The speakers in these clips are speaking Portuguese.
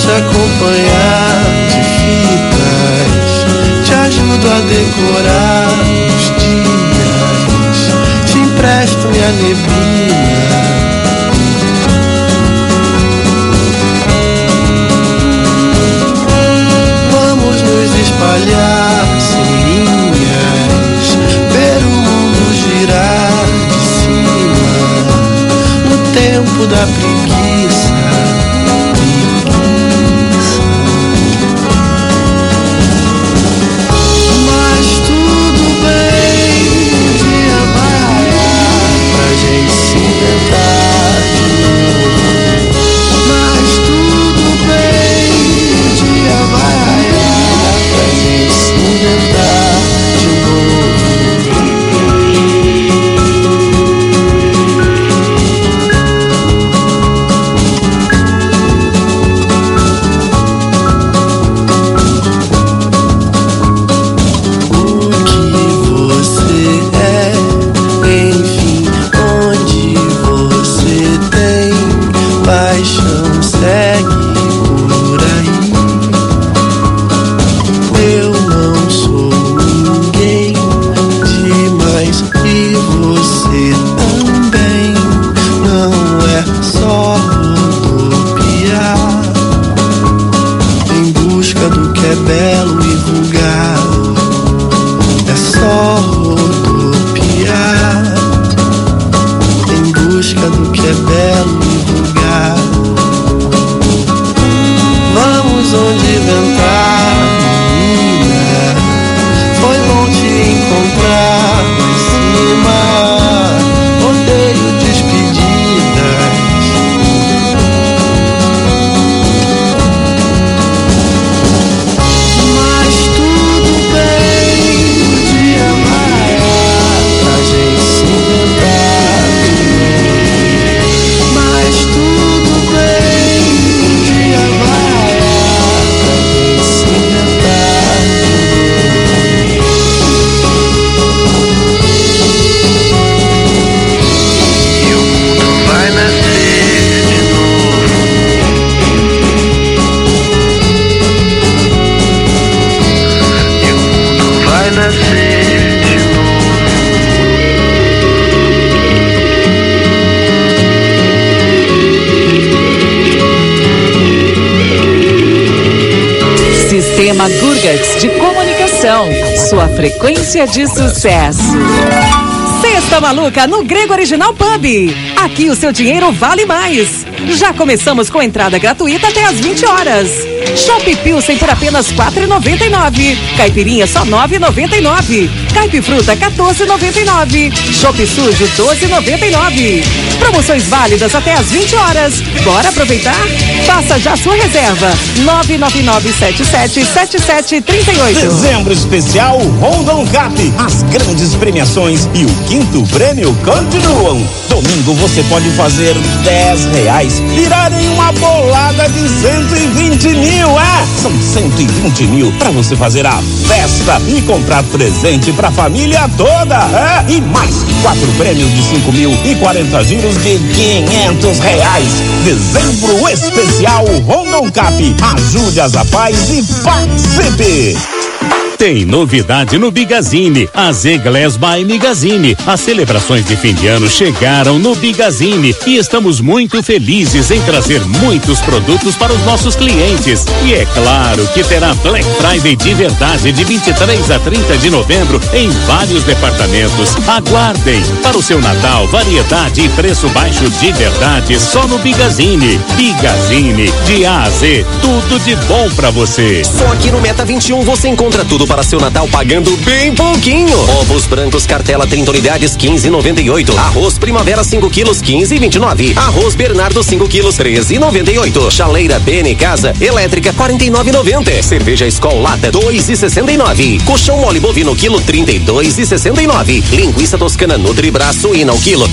te acompanhar de fitas, te ajudo a decorar os dias, te empresto minha neblina. Vamos nos espalhar sem linhas, ver o mundo girar de cima, no tempo da preguiça. Sistema Gurgats de Comunicação, sua frequência de sucesso. Sexta Maluca no Grego Original Pub. Aqui o seu dinheiro vale mais. Já começamos com entrada gratuita até às 20 horas. Chopp Pilsen por apenas R$ 4,99. Caipirinha só R$ 9,99. Caipifruta R$ 14,99. Chopp Sujo R$ 12,99. Promoções válidas até às 20 horas. Bora aproveitar? Faça já sua reserva. 999777738. Dezembro especial Rondon Cap. As grandes premiações e o quinto prêmio continuam. Domingo você pode fazer R$10 virar em uma bolada de 120 mil. São 120 mil para você fazer a festa e comprar presente para a família toda. E mais 4 prêmios de 5 mil e 40 giros de R$500. Dezembro especial Rondon Cap. Ajude as Zapaz e participe. Tem novidade no Bigazine, a Z-Glass by Migazine. As celebrações de fim de ano chegaram no Bigazine e estamos muito felizes em trazer muitos produtos para os nossos clientes. E é claro que terá Black Friday de verdade de 23 a 30 de novembro em vários departamentos. Aguardem! Para o seu Natal, variedade e preço baixo de verdade só no Bigazine. Bigazine, de A a Z, tudo de bom para você. Só aqui no Meta 21 você encontra tudo para seu Natal pagando bem pouquinho. Ovos brancos cartela 30 unidades 15,98. Arroz Primavera 5 quilos 15,29. Arroz Bernardo 5 quilos 13,98. Chaleira BN Casa elétrica 49,90. Cerveja Skol Lata 2,69. Colchão mole bovino quilo 32,69. Linguiça toscana Nutribra suína ao quilo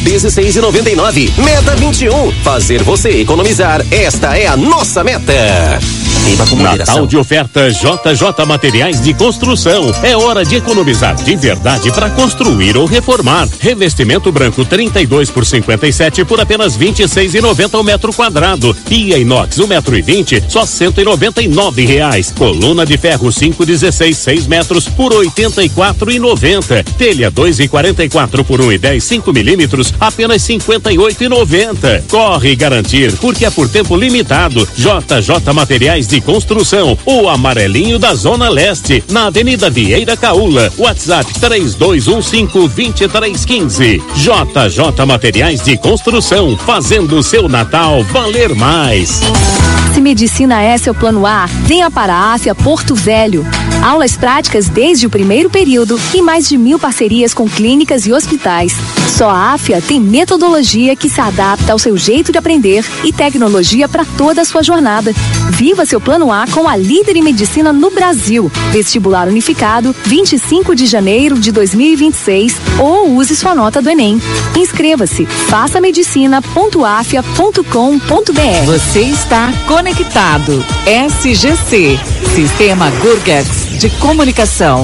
16,99. Meta 21. Fazer você economizar. Esta é a nossa meta. Beba com moderação. Natal de oferta JJ Materiais de Construção. É hora de economizar de verdade para construir ou reformar. Revestimento branco 32 por 57 por apenas R$26,90 o metro quadrado. Pia inox 1,20 m, só R$199. Coluna de ferro 5,16 6 metros por R$84,90. Telha 2,44 por 1,10 5 milímetros, apenas R$58,90. Corre garantir, porque é por tempo limitado. JJ Materiais de Construção, o amarelinho da Zona Leste, na Avenida Vieira Caula. WhatsApp 3215-2315. JJ Materiais de Construção, fazendo o seu Natal valer mais. Se Medicina é seu plano A, venha para a AFIA Porto Velho. Aulas práticas desde o primeiro período e mais de 1000 parcerias com clínicas e hospitais. Só a AFIA tem metodologia que se adapta ao seu jeito de aprender e tecnologia para toda a sua jornada. Viva seu plano A com a líder em medicina no Brasil. Vestibular unificado, 25 de janeiro de 2026, ou use sua nota do Enem. Inscreva-se, façamedicina.afia.com.br. Você está conectado. SGC, Sistema Gurgats de Comunicação.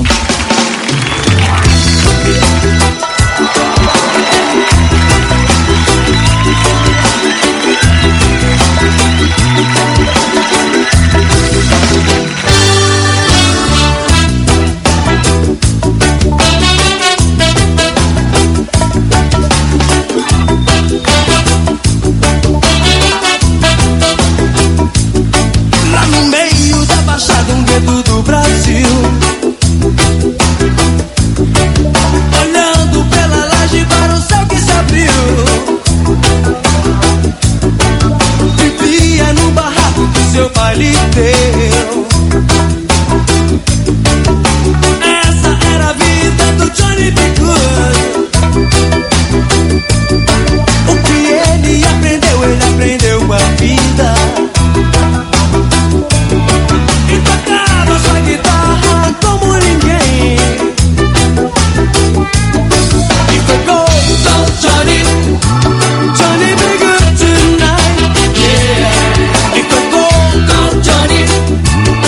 Lá no meio da Baixada, um gueto do Brasil, olhando pela laje para o céu que se abriu, vivia no barraco que seu pai lhe deu. Essa era a vida do Johnny B. Good. O que ele aprendeu com a vida. E tocava sua guitarra como ninguém. E foi Go Johnny, Johnny be good tonight, yeah. E foi Go Johnny,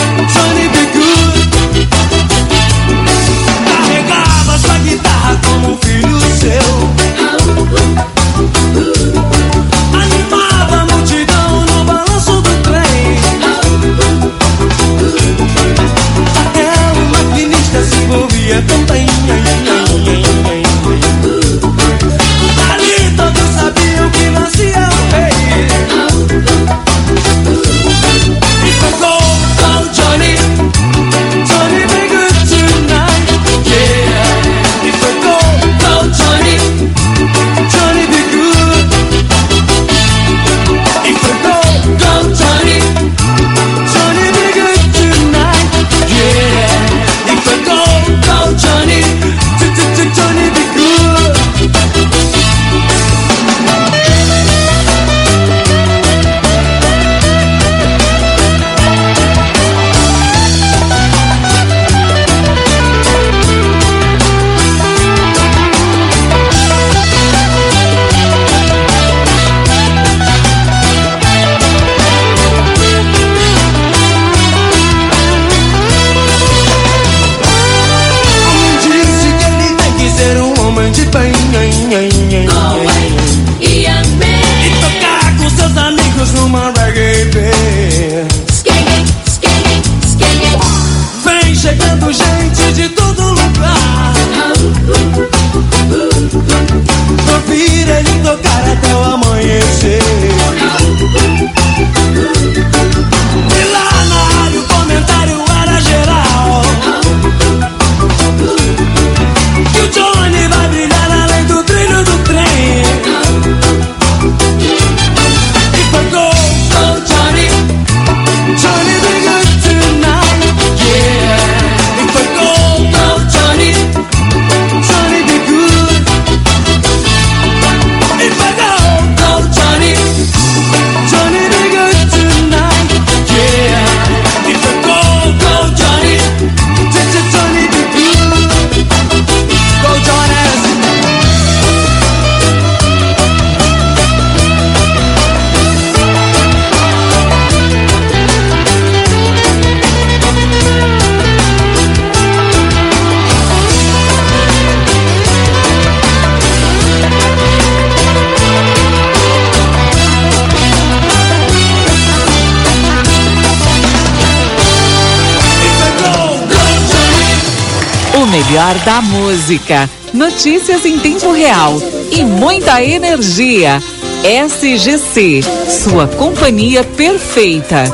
melhor da música, notícias em tempo real e muita energia. SGC, sua companhia perfeita.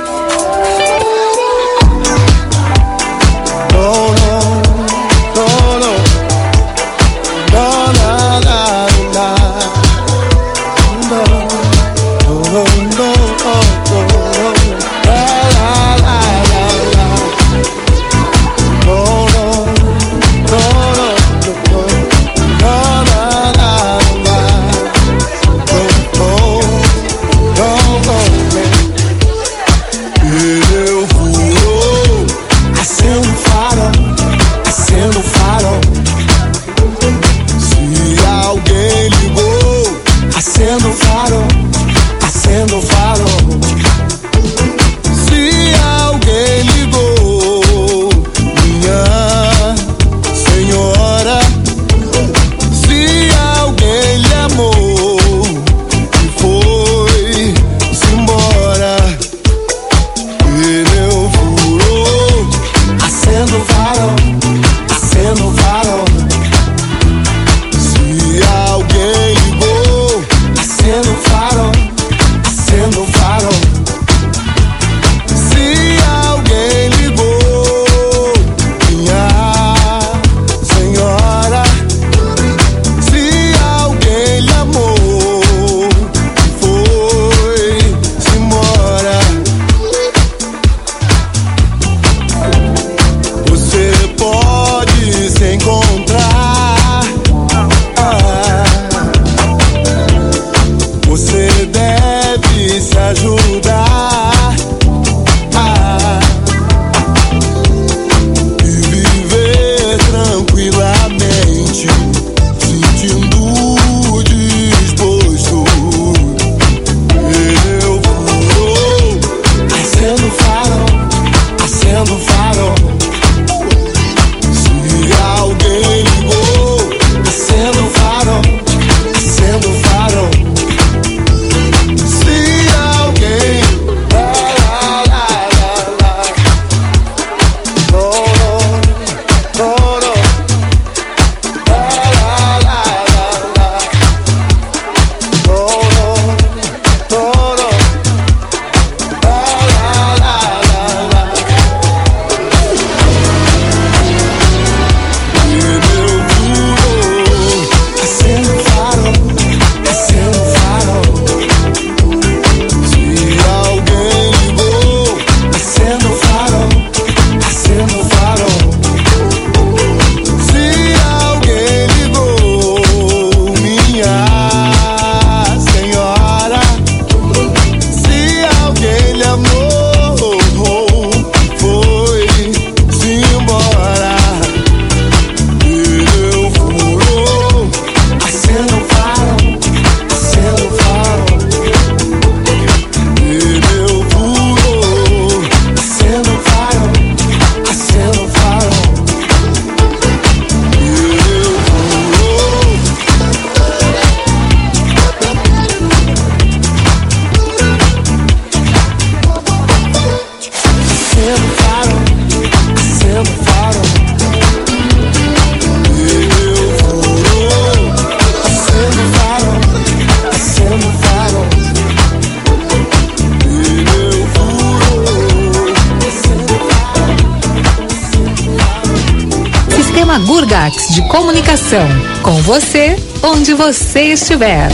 Gurgax de comunicação, com você, onde você estiver.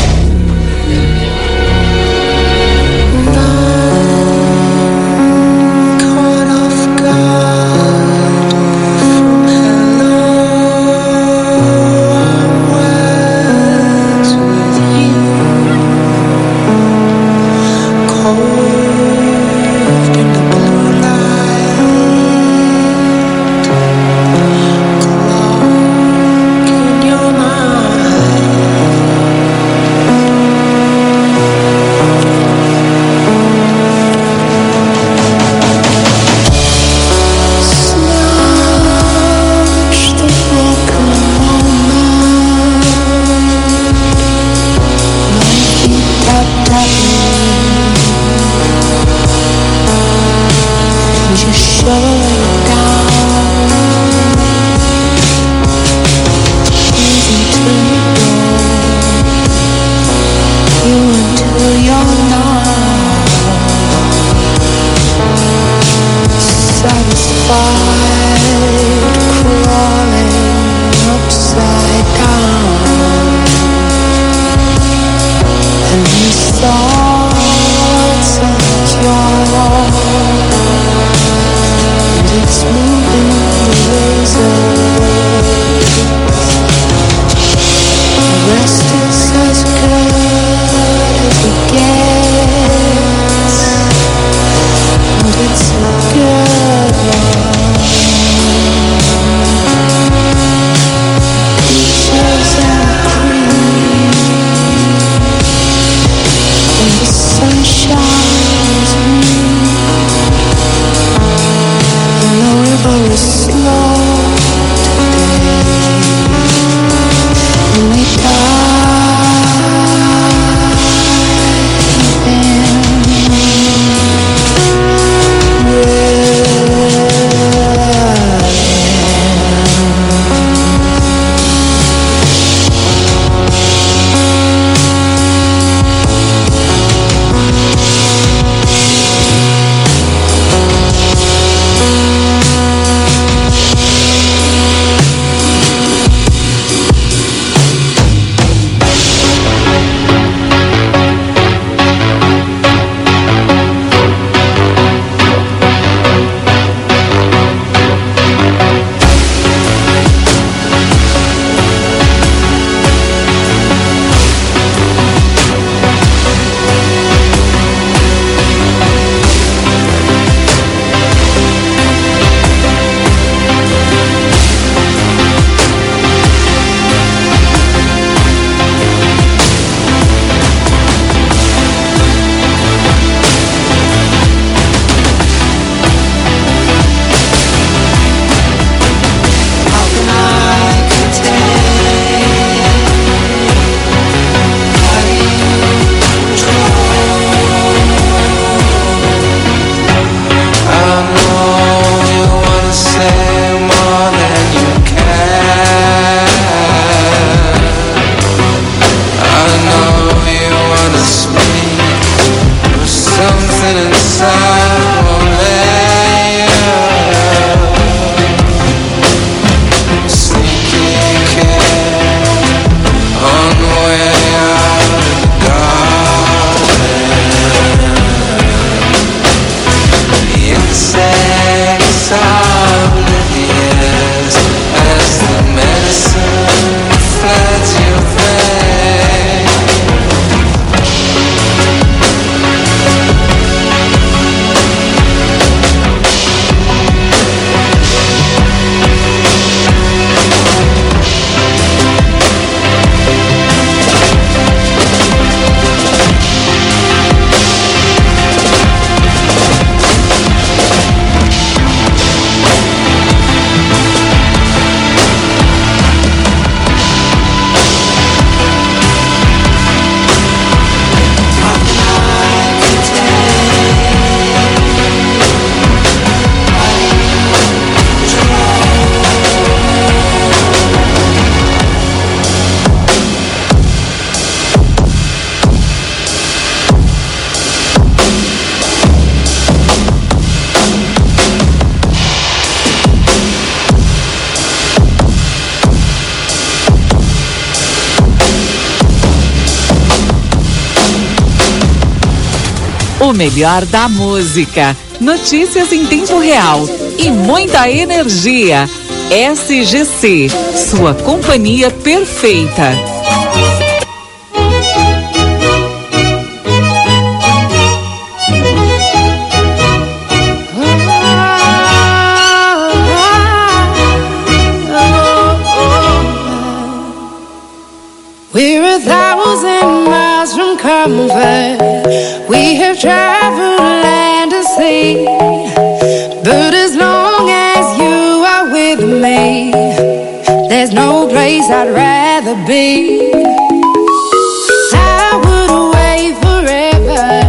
O melhor da música, notícias em tempo real e muita energia. SGC, sua companhia perfeita. We're 1,000 miles from comfort. We have traveled land and sea, but as long as you are with me, there's no place I'd rather be. I would away forever,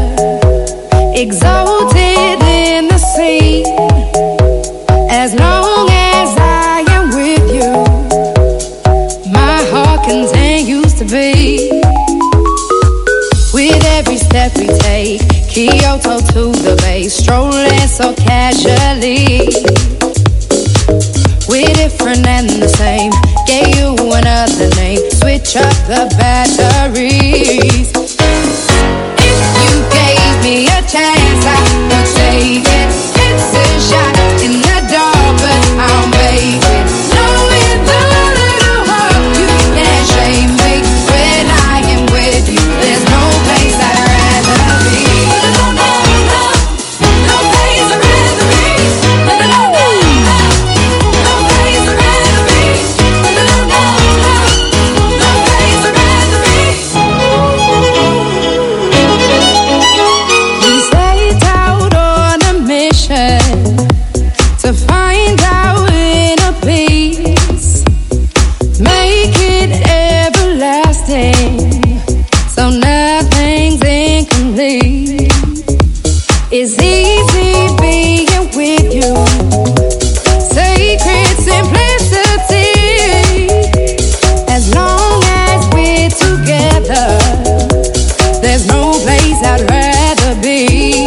exalted in the sea, as long as I am with you, my heart continues to beat. With every step we take, Kyoto to the bay, strolling so casually. We're different and the same, gave you another name, switch up the ocean to find out inner peace. Make it everlasting, so nothing's incomplete. It's easy being with you, sacred simplicity. As long as we're together, there's no place I'd rather be.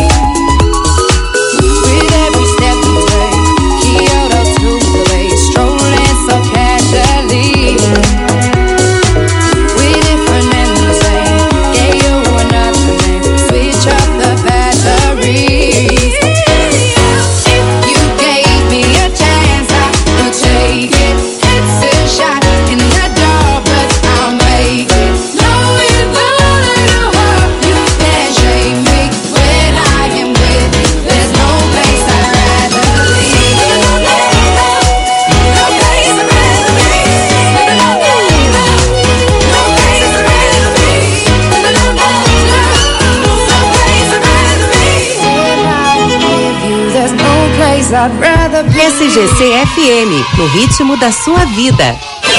With every step we take, Kyoto to the bay, strolling so casually. We're different and the same, gave you another name, switch up the batteries. You gave me a chance, I could take it. It's a shot in the dark, but I'll make it. Knowing that in the world you can't shake me. When I am with you, there's no place I'd rather leave. No place I'd rather be. No place I'd rather be. No place I'd rather be. When I'm with you, there's no place I'd rather be. SGC FM, no ritmo da sua vida.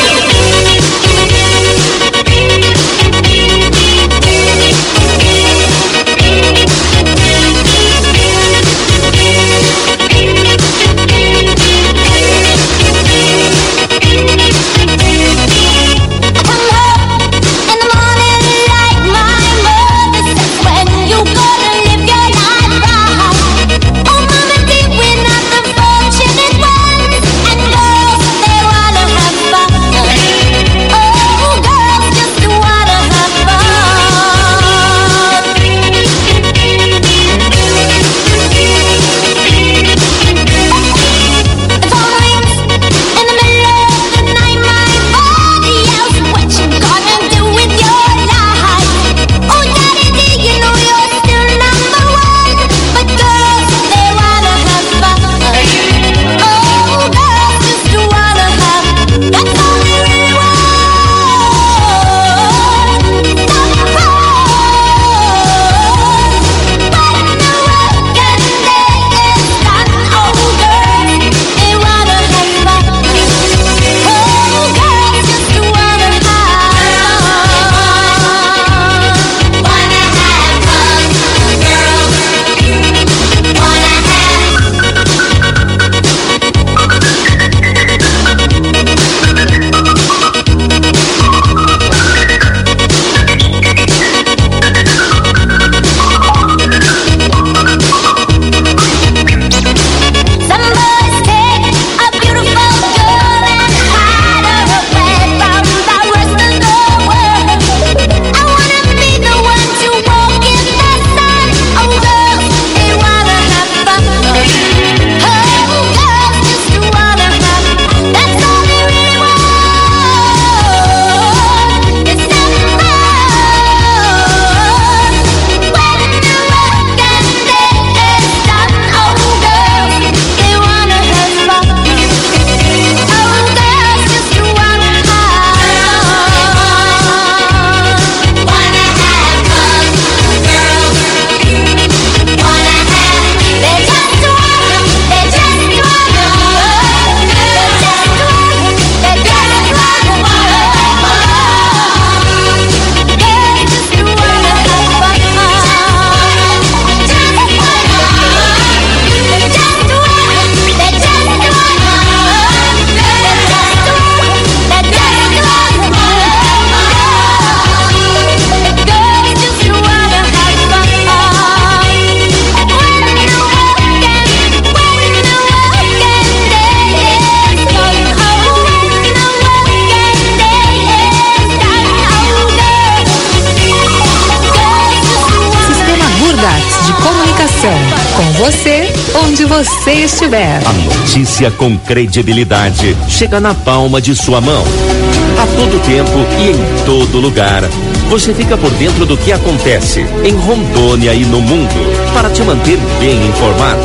Com você, onde você estiver. A notícia com credibilidade chega na palma de sua mão. A todo tempo e em todo lugar. Você fica por dentro do que acontece em Rondônia e no mundo, para te manter bem informado.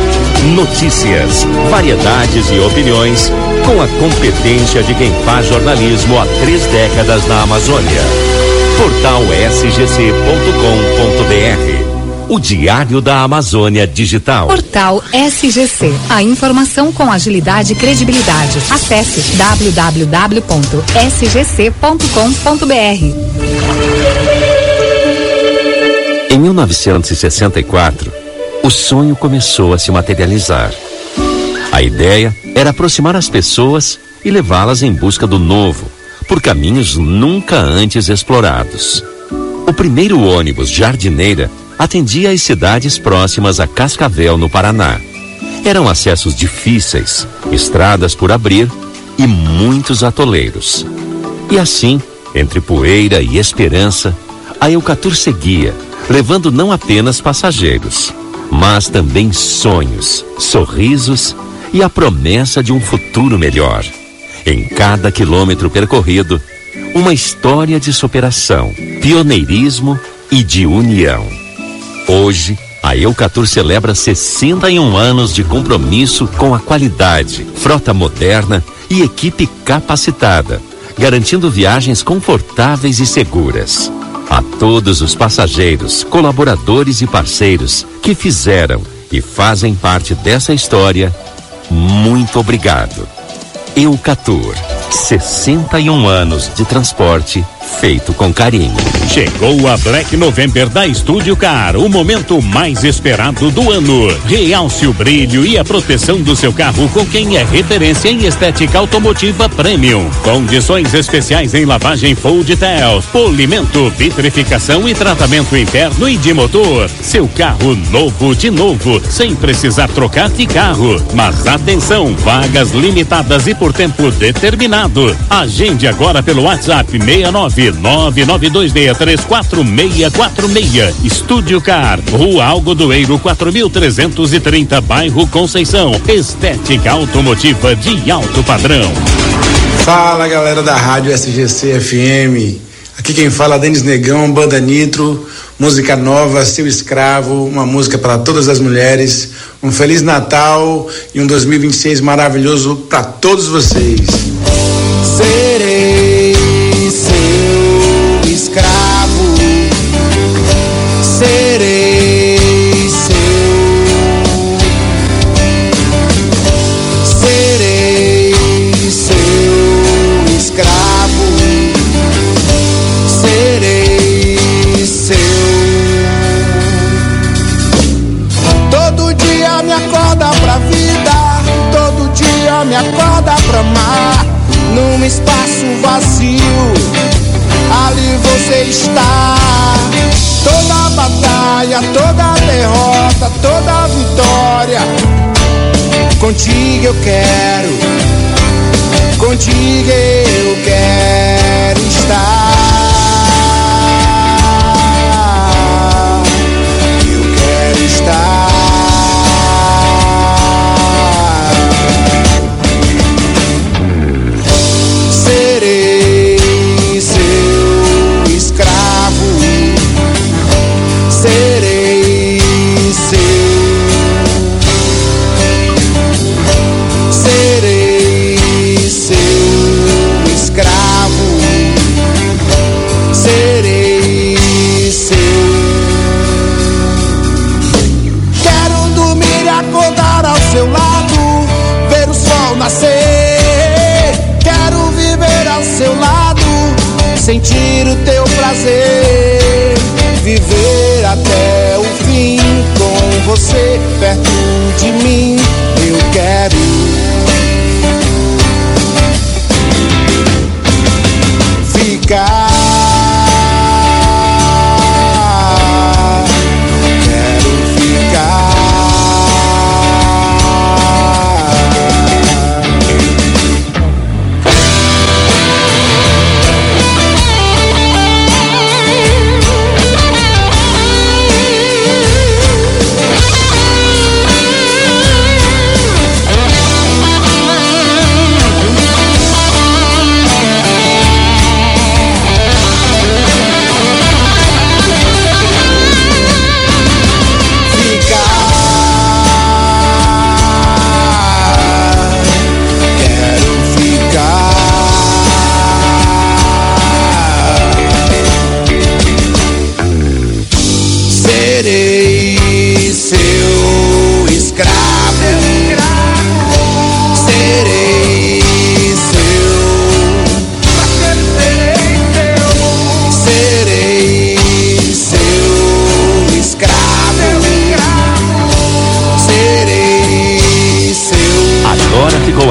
Notícias, variedades e opiniões, com a competência de quem faz jornalismo há 3 décadas na Amazônia. Portal sgc.com.br. o Diário da Amazônia Digital. Portal SGC. A informação com agilidade e credibilidade. Acesse www.sgc.com.br. Em 1964, o sonho começou a se materializar. A ideia era aproximar as pessoas e levá-las em busca do novo, por caminhos nunca antes explorados. O primeiro ônibus jardineira atendia as cidades próximas a Cascavel, no Paraná. Eram acessos difíceis, estradas por abrir e muitos atoleiros. E assim, entre poeira e esperança, a Eucatur seguia, levando não apenas passageiros, mas também sonhos, sorrisos e a promessa de um futuro melhor. Em cada quilômetro percorrido, uma história de superação, pioneirismo e de união. Hoje, a Eucatur celebra 61 anos de compromisso com a qualidade, frota moderna e equipe capacitada, garantindo viagens confortáveis e seguras. A todos os passageiros, colaboradores e parceiros que fizeram e fazem parte dessa história, muito obrigado. Eucatur, 61 anos de transporte feito com carinho. Chegou a Black November da Estúdio Car, o momento mais esperado do ano. Realce o brilho e a proteção do seu carro com quem é referência em estética automotiva premium. Condições especiais em lavagem full details, polimento, vitrificação e tratamento interno e de motor. Seu carro novo de novo, sem precisar trocar de carro. Mas atenção, vagas limitadas e por tempo determinado. Agende agora pelo WhatsApp 69992634646. Estúdio Car, Rua Algodoeiro 4330, bairro Conceição. Estética automotiva de alto padrão. Fala, galera da Rádio SGC FM. Aqui quem fala é Denis Negão, Banda Nitro, música nova, Seu Escravo, uma música para todas as mulheres. Um Feliz Natal e um 2026 maravilhoso para todos vocês. Serei seu escravo, serei seu escravo, serei seu. Todo dia me acorda pra vida, todo dia me acorda pra amar. Num espaço vazio, ali você está. Toda batalha, toda derrota, toda vitória, contigo eu quero, contigo eu quero estar. Eu quero estar. Quero viver ao seu lado, sentir o teu prazer, viver até o fim com você perto de mim. Eu quero ficar.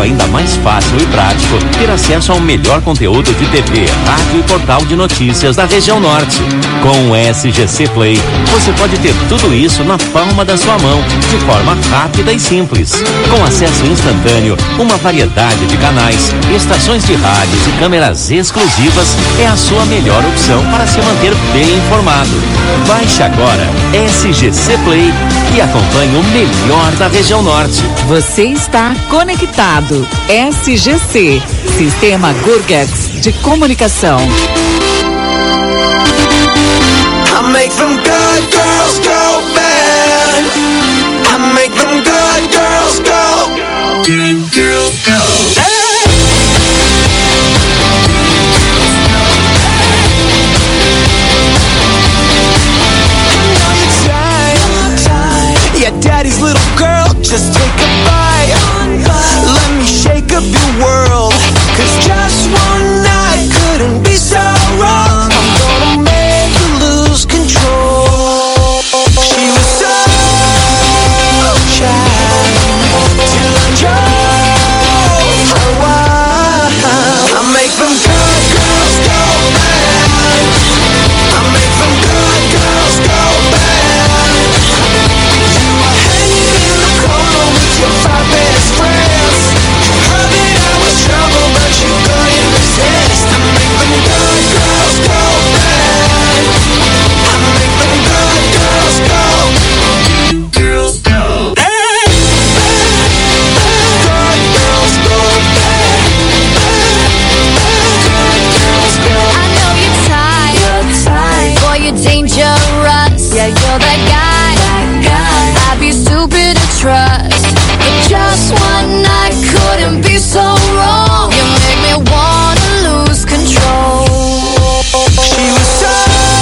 ainda mais fácil e prático ter acesso ao melhor conteúdo de TV, rádio e portal de notícias da região norte. Com o SGC Play, você pode ter tudo isso na palma da sua mão, de forma rápida e simples. Com acesso instantâneo, uma variedade de canais, estações de rádios e câmeras exclusivas, é a sua melhor opção para se manter bem informado. Baixe agora SGC Play e acompanhe o melhor da região norte. Você está conectado. SGC, Sistema Gurgats de Comunicação. I make them good girls go bad. I make them good girls go. Good girls go. Yeah, daddy's little girl, just take a bite. Let me shake up your world. 'Cause just one night couldn't be so wrong. I'm gonna make you lose control. She was so shy till I drove her wild. I make them good girls go bad. I make them good girls go bad. You were hanging in the corner with your 5 best friends. You heard that I was trouble, but you couldn't resist. I make them good girls go bad. I make them good girls go. Good girls go bad. Good girls go bad. Good girls go. I know you're tired. Boy, you're dangerous. Yeah, you're that guy. I'd be stupid to trust. But just one night couldn't be so wrong. You make me wanna lose control. She was so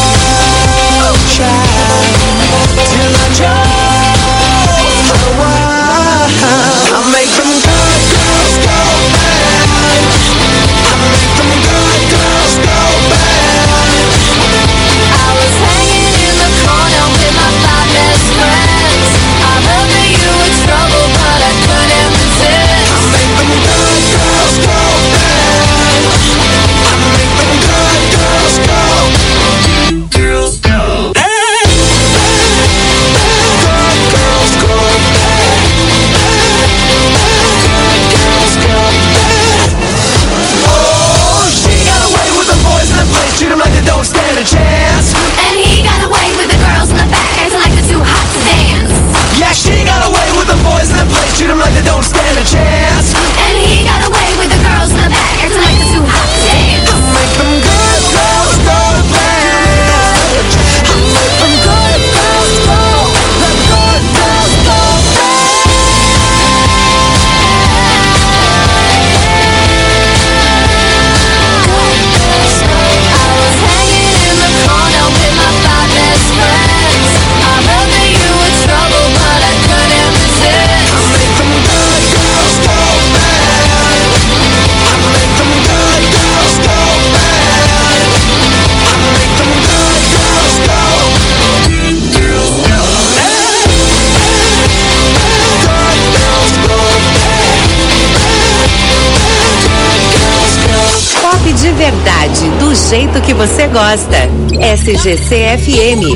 shy till I drove her wild. I make them good girls go bad. I make them good girls go bad. I was hanging in the corner with my 5 best friends. I heard that you were trouble, but I couldn't resist. I make them good girls go bad. I make them good girls go. Good girls go bad. Good girls go bad. Good girls go bad. Oh, she got away with the boys in the place, treat them like they don't stand a chance. And he got away with the girls in the back, acting like they're too hot to dance. Yeah, she got away with the boys in the place, treat them like they don't stand a chance. And he got away with the girls in the back, acting like they're too hot to dance. I make them good girls go bad. I make them good girls go. The good girls go bad. I was hanging in the corner with my 5 best friends. I heard that you were trouble, but I couldn't resist. I make them good girls go bad. I make them good girls go bad. I make them good girls go. Good girls go bad. Good girls go bad. Good girls go. Pop de verdade, do jeito que você gosta. SGC FM.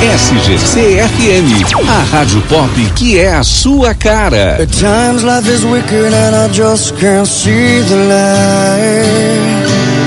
SGC FM, a rádio pop que é a sua cara. At times life is wicked and I just can't see the light.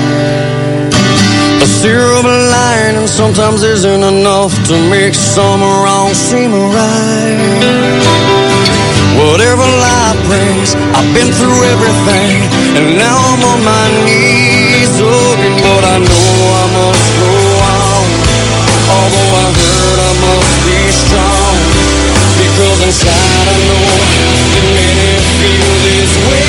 A silver lining sometimes isn't enough to make some wrong seem right. Whatever life brings, I've been through everything, and now I'm on my knees, but I know I must go on. Although I hurt, I must be strong, because inside I know it made me feel this way.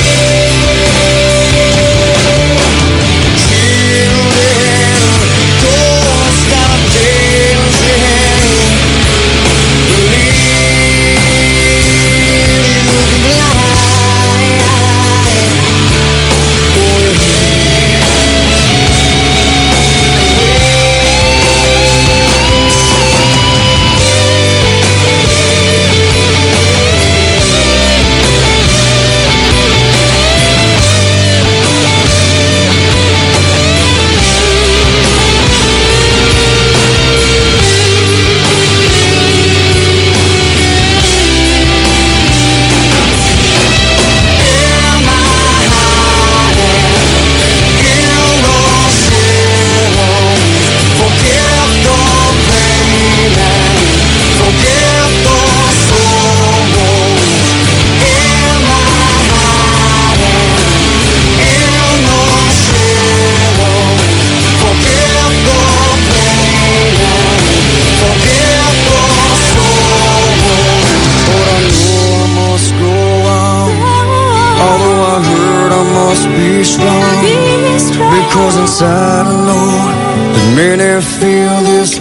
Because inside I know that many feel this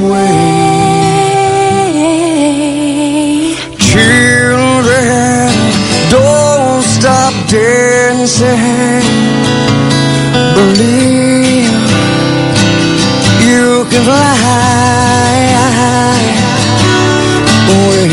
way. Children, don't stop dancing. Believe you can fly away.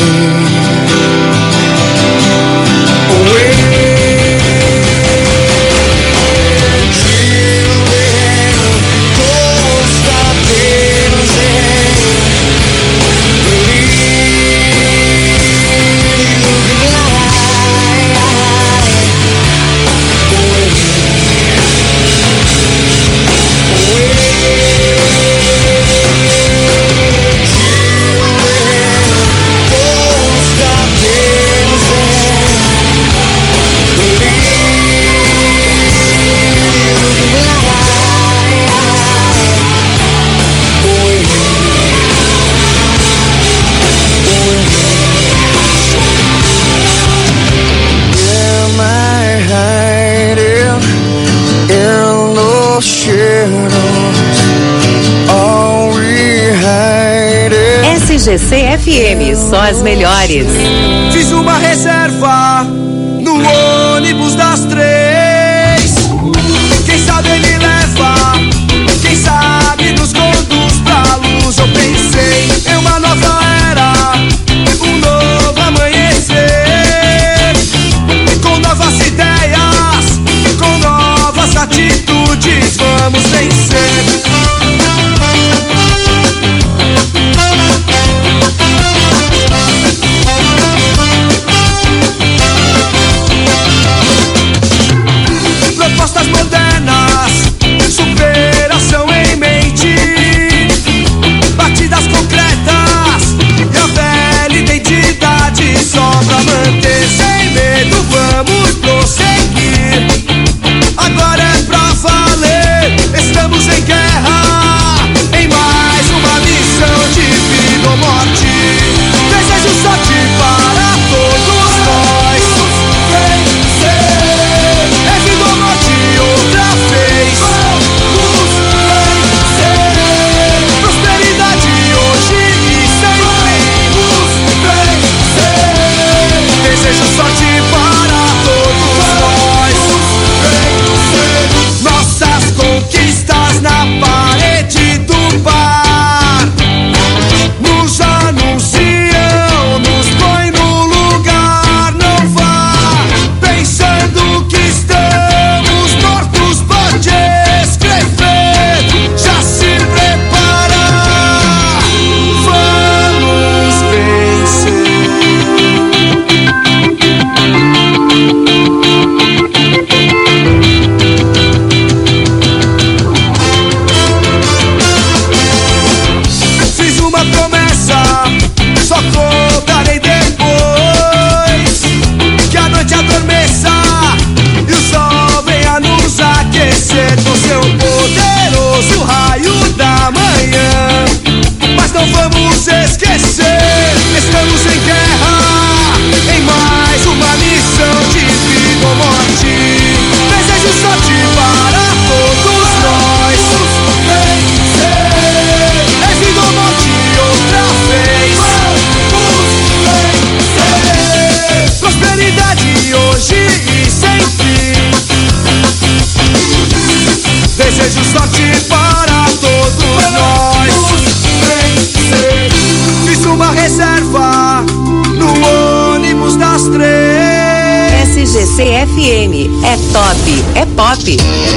SGC FM, só as melhores. Fiz uma reserva no ônibus das 3. Quem sabe ele leva, quem sabe nos conduz pra luz. Eu pensei em uma nova era, um novo amanhecer, com novas ideias, com novas atitudes, vamos vencer. SGC FM. É top, é pop.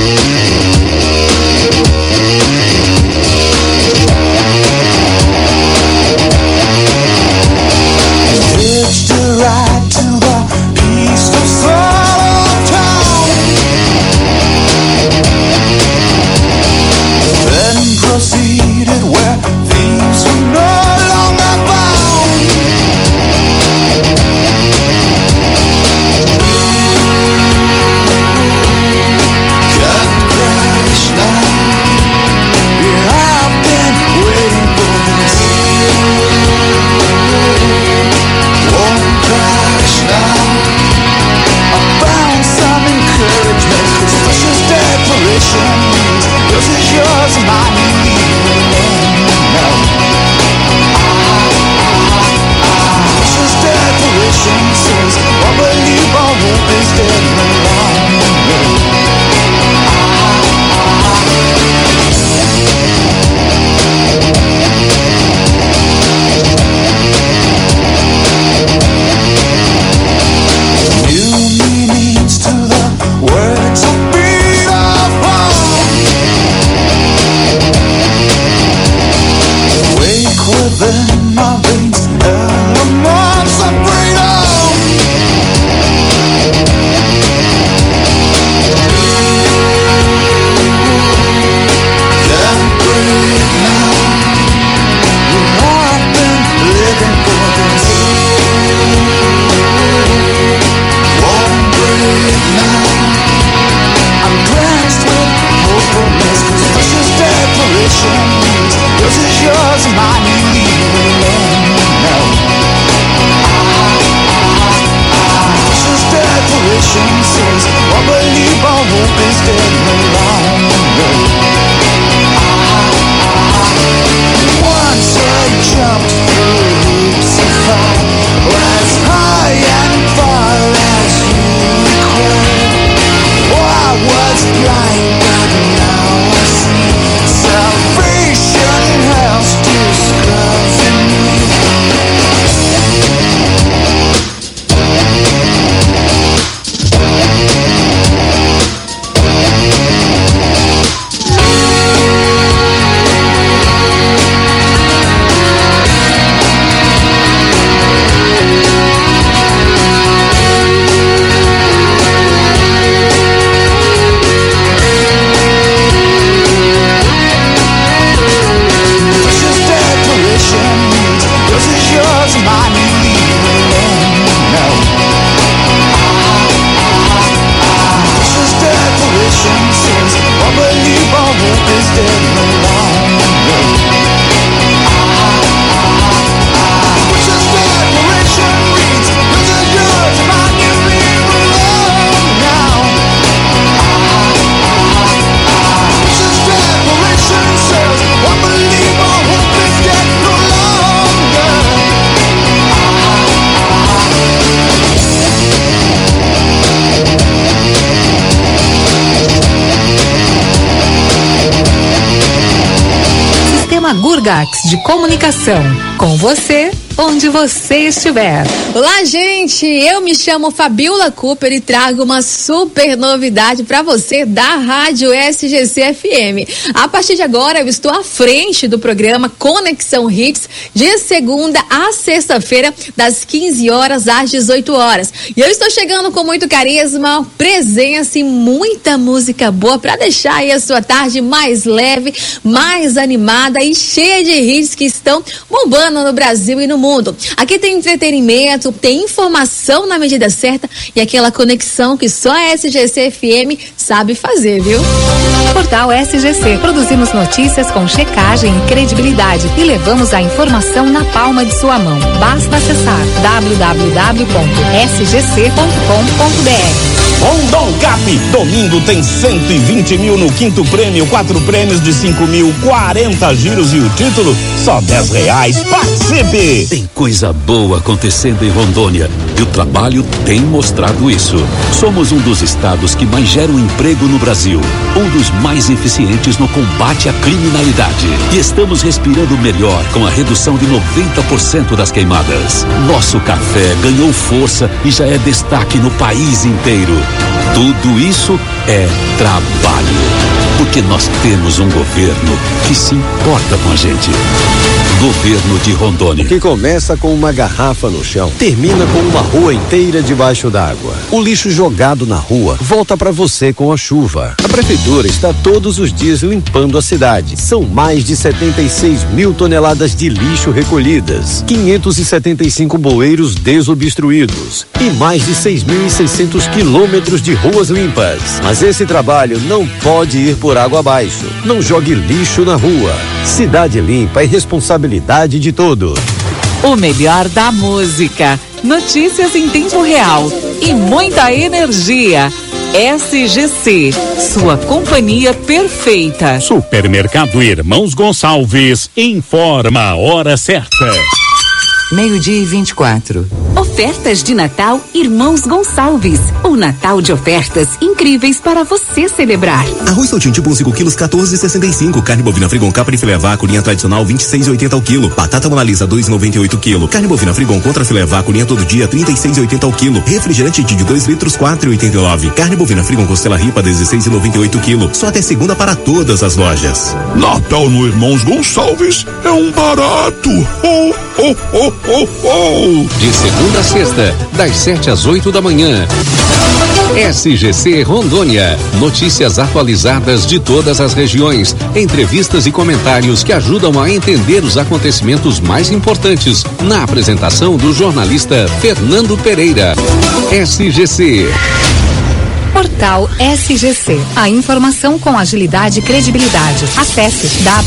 Gurgax de comunicação. Com você, onde você estiver. Olá, gente! Eu me chamo Fabiola Cooper e trago uma super novidade para você da Rádio SGC FM. A partir de agora, eu estou à frente do programa Conexão Hits, de segunda a sexta-feira, das 15 horas às 18 horas. E eu estou chegando com muito carisma, presença e muita música boa para deixar aí a sua tarde mais leve, mais animada e cheia de hits que estão bombando no Brasil e no mundo. Aqui tem entretenimento, tem informação na medida certa e aquela conexão que só a SGC FM sabe fazer, viu? Portal SGC. Produzimos notícias com checagem e credibilidade e levamos a informação na palma de sua mão. Basta acessar www.sgc.com.br. Rondon Cap, domingo tem 120 mil no quinto prêmio, 4 prêmios de 5 mil, 40 giros e o título, só R$10. Participe! Tem coisa boa acontecendo em Rondônia e o trabalho tem mostrado isso. Somos um dos estados que mais geram emprego no Brasil, um dos mais eficientes no combate à criminalidade. E estamos respirando melhor com a redução de 90% das queimadas. Nosso café ganhou força e já é destaque no país inteiro. Tudo isso é trabalho, porque nós temos um governo que se importa com a gente. Governo de Rondônia. Que começa com uma garrafa no chão, termina com uma rua inteira debaixo d'água. O lixo jogado na rua volta para você com a chuva. A prefeitura está todos os dias limpando a cidade. São mais de 76 mil toneladas de lixo recolhidas, 575 bueiros desobstruídos e mais de 6.600 quilômetros de ruas limpas. Mas esse trabalho não pode ir por água abaixo. Não jogue lixo na rua. Cidade limpa é responsabilidade de todos. O melhor da música, notícias em tempo real e muita energia. SGC, sua companhia perfeita. Supermercado Irmãos Gonçalves informa a hora certa. 12:24. Ofertas de Natal Irmãos Gonçalves. Um Natal de ofertas incríveis para você celebrar. Arroz Saltim tipo 5 quilos, 14,65. Carne bovina Frigon Capra e filé vaco, linha tradicional, 26,80 ao quilo. Batata Mona Lisa, 2,98 quilo. Carne bovina Frigon contra filé vaco, linha todo dia, 36,80 ao quilo. Refrigerante de 2 litros, 4,89. Carne bovina Frigon Costela Ripa, 16,98 quilo. Só até segunda para todas as lojas. Natal no Irmãos Gonçalves é um barato. Oh, oh, oh, oh, oh. De segunda a sexta, das 7 às 8 da manhã. SGC Rondônia. Notícias atualizadas de todas as regiões, entrevistas e comentários que ajudam a entender os acontecimentos mais importantes, na apresentação do jornalista Fernando Pereira. SGC. Portal SGC. A informação com agilidade e credibilidade. Acesse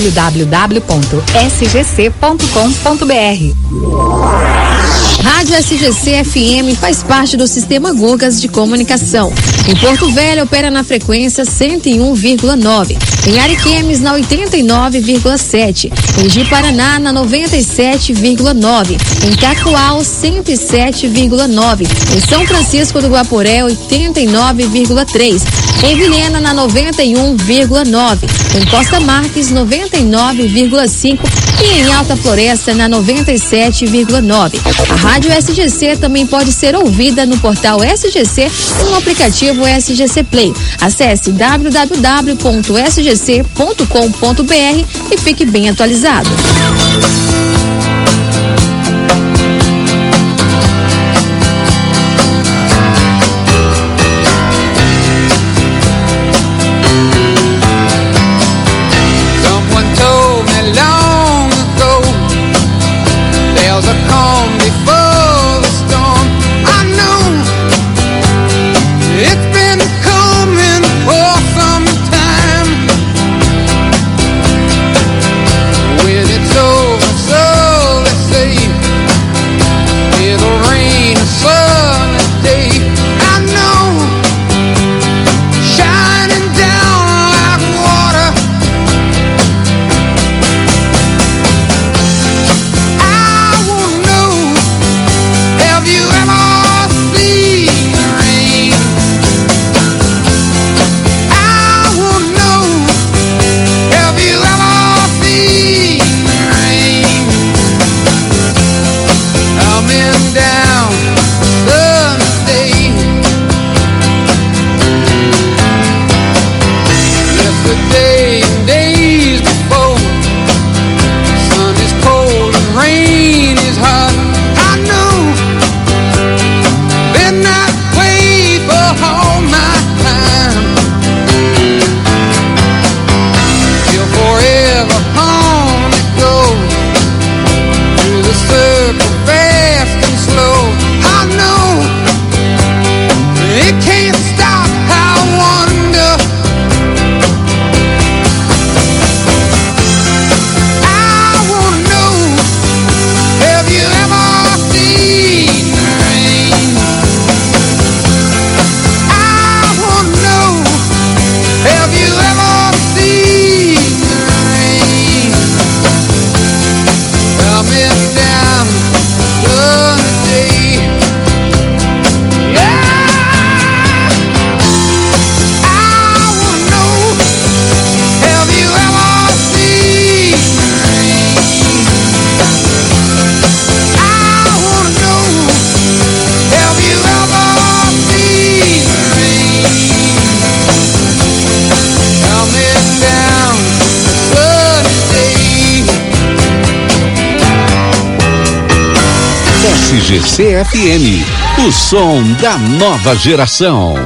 www.sgc.com.br. Rádio SGC FM faz parte do Sistema Gugas de Comunicação. Em Porto Velho opera na frequência 101,9. Em Ariquemes na 89,7. Em Ji-Paraná na 97,9. Em Cacoal 107,9. Em São Francisco do Guaporé 89,3. Em Vilhena na 91,9. Em Costa Marques 99,5. E em Alta Floresta na 97,9. A Rádio SGC também pode ser ouvida no portal SGC e no aplicativo SGC Play. Acesse www.sgc.com.br e fique bem atualizado. So SGC FM, o som da nova geração.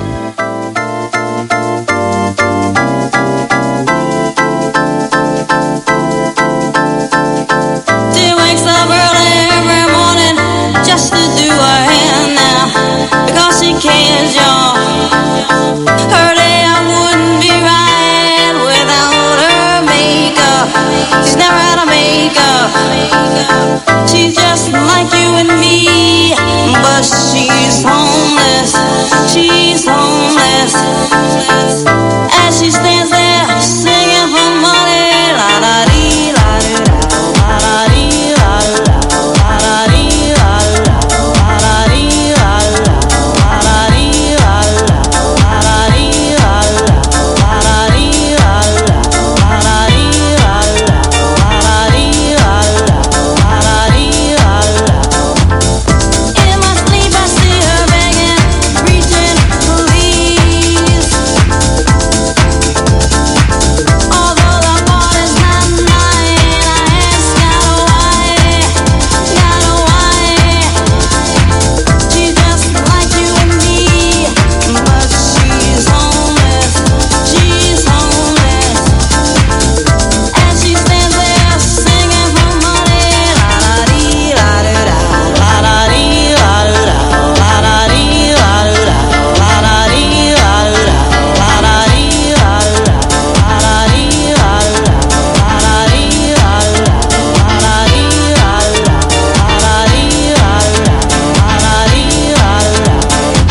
She's just like you and me, but she's homeless. She's homeless. As she stands there singing for money, la da dee la da la da dee la da la da dee la da la dee la da dee la da dee la da dee la da dee la da dee la in my sleep I see her begging, reaching, please. Although the party's not mine, I ask God why, she's just like you and me, but she's homeless, she's homeless. And she stands there singing for money, la da dee la da da, la da dee la da da, la da dee la da da, la da dee la da da, la da dee la da da, la da dee la da da, la da dee la da da, la da dee la da da, la da dee la da da, la da dee la da da.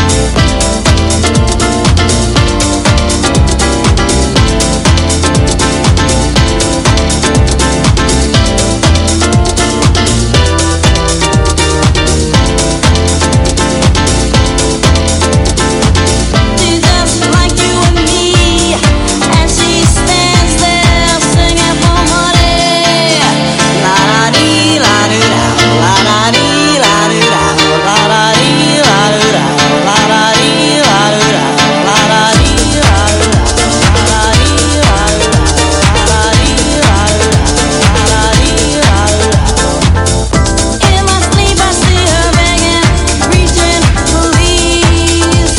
She's just like you and me, and she stands there singing for money. La da dee la da da, la da dee la da da, la da dee la da da, la da dee la da da, la da dee la da da, la da dee la da da, la da dee la da da, la da dee la da da. In my sleep I see her begging, reaching, please.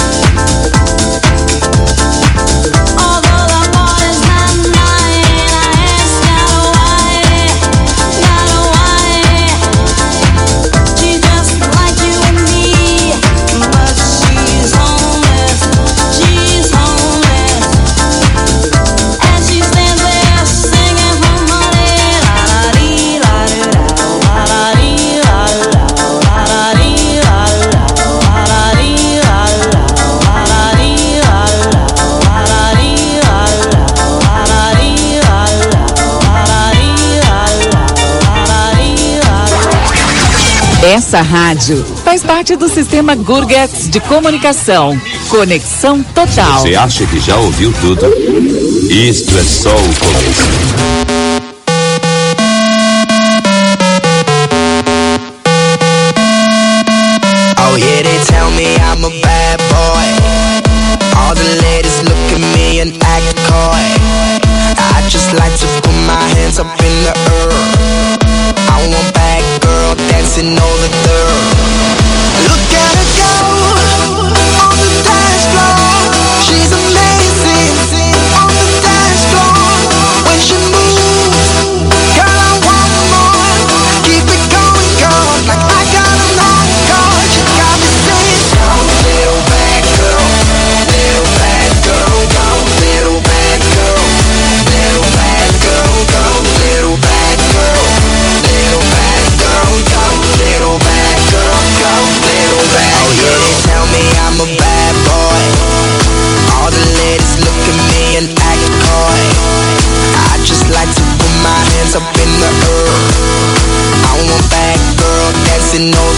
Although the party's not mine, I ask God why. She's just like you and me, but she's homeless, she's homeless. And she stands there singing for money, la da dee la da da, la da dee la da da, la da dee la da da, la da dee la da da, la da dee la da da, la da dee la da da, la da dee la da da, la da dee la da da, la da dee la da. Essa rádio faz parte do sistema Gurgats de comunicação. Conexão total. Você acha que já ouviu tudo? Isto é só o começo. Oh yeah, they tell me I'm a bad boy. All the ladies look at me and act coy. I just like to put my hands up in the air. I want bad girl dancing on the dirt. Look at her go on the dance floor. She's amazing on the dance floor. When she moves, girl I want more. Keep it going, girl, like I got a long cord. You got me saying, go little bad girl, little bad girl, go little bad girl, little bad girl, go little bad girl, little bad girl, go little bad girl, go little bad girl. Oh yeah, they tell me I'm a bad boy. All the ladies look at me and act coy. I just like to put my hands up in the air. I want bad girl dancing on